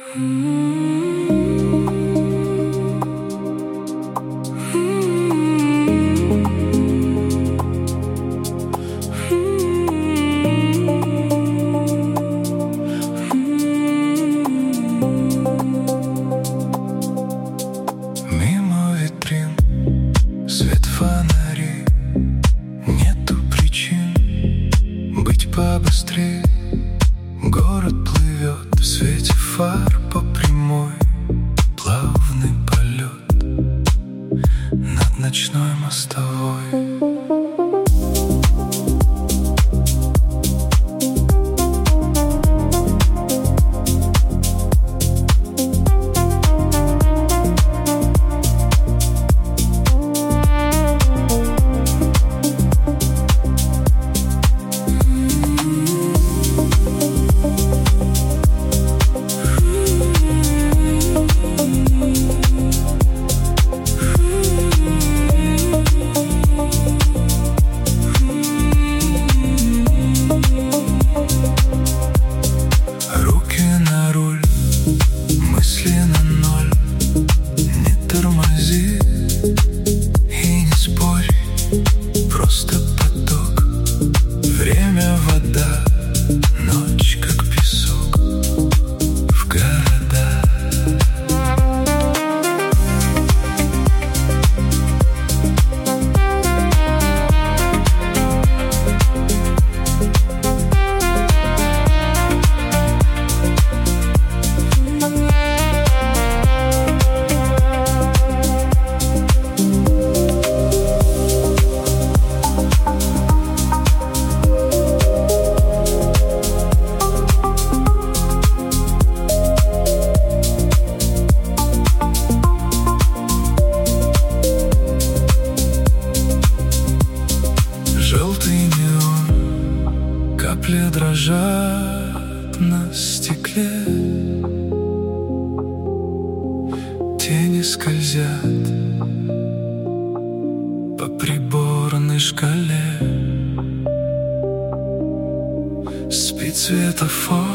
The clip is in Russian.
Мимо витрин свет фонарей, нету причин быть побыстрее. Город плывет в свете фар по прямой, плавный полет над ночной мостовой. Просто поток, время вода, ночь как песок в города. Желтый неон, капли дрожат на стекле, тени скользят по приборной шкале. Спит светофор,